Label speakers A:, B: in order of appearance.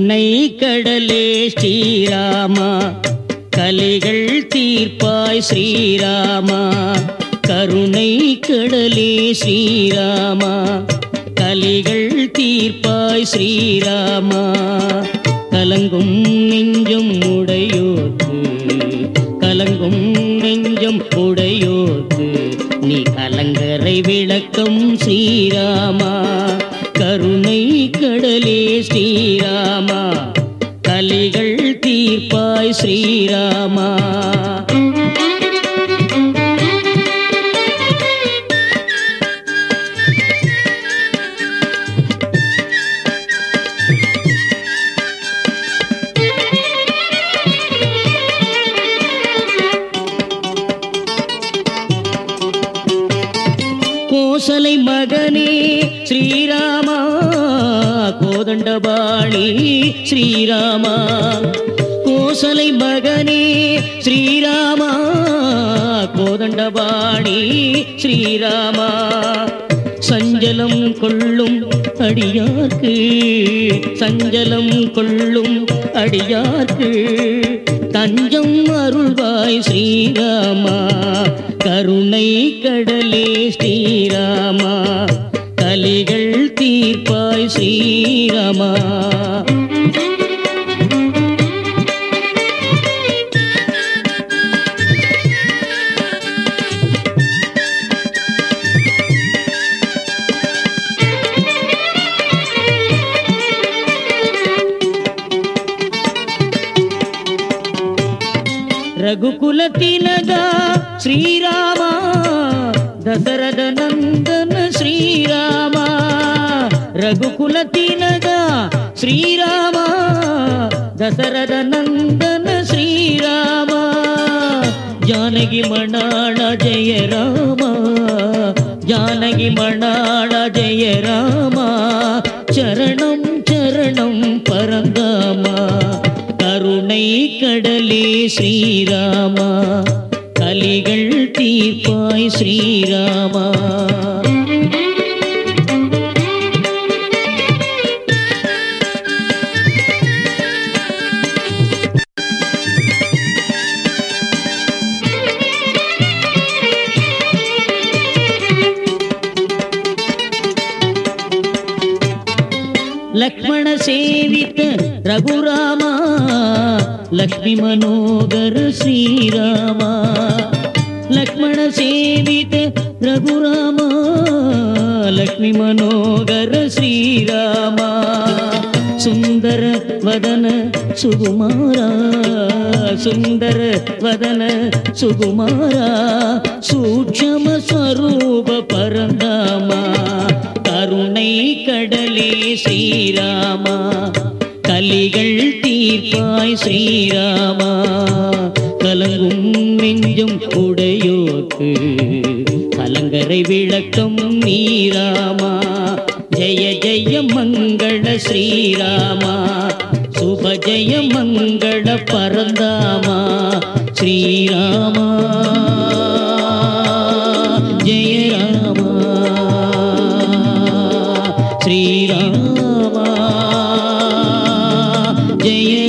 A: கருணை கடலே ஸ்ரீராமா, கலிகள் தீர்ப்பாய் ஸ்ரீராமா. கருணை கடலே ஸ்ரீராமா, கலிகள் தீர்ப்பாய் ஸ்ரீராமா. கலங்கும் நெஞ்சம் உடையோர்க்கு, கலங்கும் நெஞ்சம் உடையோர்க்கு நீ கலங்கரை விளக்கம் ஸ்ரீராமா. கருணை கடலே ஸ்ரீராமா, கலிகள் தீர்ப்பாய் ஸ்ரீராமா. கோசலை மகனே ஸ்ரீராமா, கோதண்டபாணி ஸ்ரீராமா. கோசலை மகனே ஸ்ரீராமா, கோதண்டபாணி ஸ்ரீராமா. சஞ்சலம் கொள்ளும் அடியார்க்கு, சஞ்சலம் கொள்ளும் அடியார்க்கு தஞ்சம் அருள்வாய் ஸ்ரீராமா. கருணை கடலே ஸ்ரீராமா, கலிகள் தீர்ப்பாய் ஸ்ரீராமா. ரகுகுலத்திலகா ஸ்ரீராமா, தசரத நந்தன ஸ்ரீராமா. ரகுகுலத்திலகா ஸ்ரீராமா, தசரத நந்தன ஸ்ரீராமா. ஜானகி மணாள ஜெய ராமா, ஜானகி மணாள ஜெய ராமா. சரணம் சரணம் பரந்தாமா. கருணை கடலே ஸ்ரீராமா, கலிகள் தீர்ப்பாய் ஸ்ரீராமா. லக்ஷ்மண சேவித்த ரகுராமா, லக்ஷ்மி மனோகர ஸ்ரீராமா. லக்ஷ்மண சேவித்த ரகுராமா, லக்ஷ்மி மனோகர ஸ்ரீராமா. சுந்தர வதன சுகுமாரா, சுந்தர வதன சுகுமாரா. சூட்சம ஸ்வரூப பரந்தாமா. கருணை கடலே ஸ்ரீராமா, கலிகள் தீர்ப்பாய் ஸ்ரீராமா. கலங்கும் நெஞ்சம் உடையோர்க்கு கலங்கரை விளக்கம் நீராமா. ஜெய ஜெய மங்கள ஸ்ரீராமா, சுப ஜெய மங்கள பரந்தாமா. ஸ்ரீராமா ஜெய ராமா, ஸ்ரீராமா ஜெய